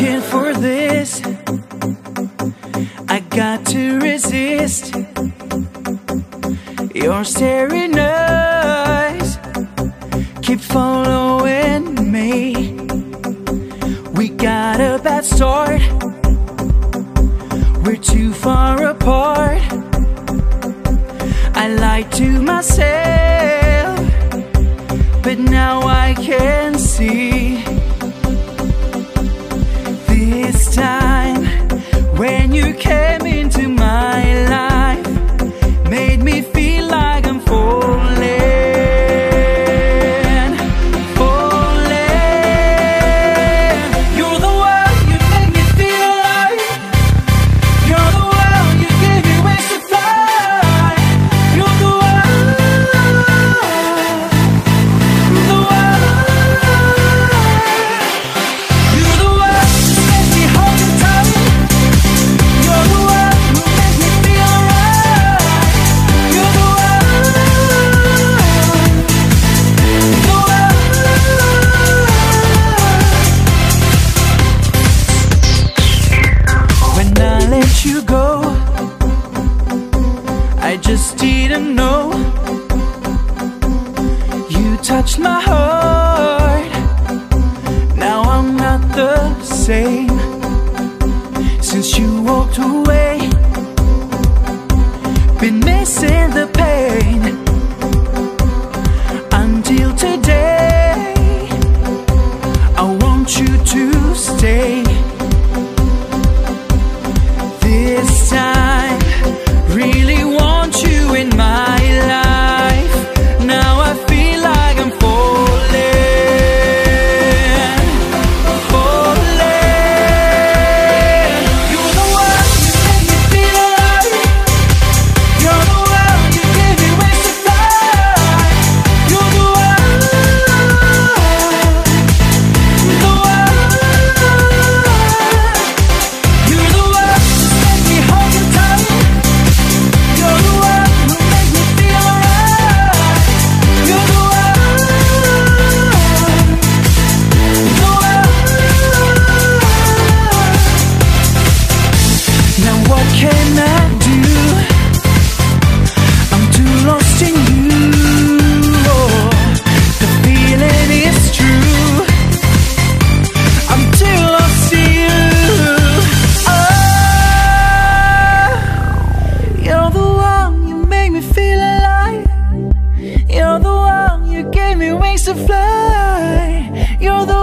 looking for this. I got to resist your staring eyes, keep following me. We got a bad start, we're too far apart. I lied to myself, but now I can see. This time, when you came into my life, made me feel like I'm falling, falling. You're the one, you make me feel alive. You're the one, you give me wings to fly. You're the one, the one. You're the one, just let me hold you tight. You're the one who makes me feel alright. You're the one, the one. When I let you go, I just didn't know. You touched my heart, now I'm not the same. Since you walked away, been missing the pain. Until today, I want you to stay. This time, really want you in my life. Now I feel like I'm falling, falling. You're the one, you make me feel alive. You're the one, you give me wings to fly. You're the one, the one. You're the one, just let me hold you tight. You're the one who makes me feel alright. You're the one, the one. Now what can I do? I'm too lost in you. Oh, the feeling is true. I'm too lost in you. You're the one, you make me feel alive. You're the one, you gave me wings to fly. You're the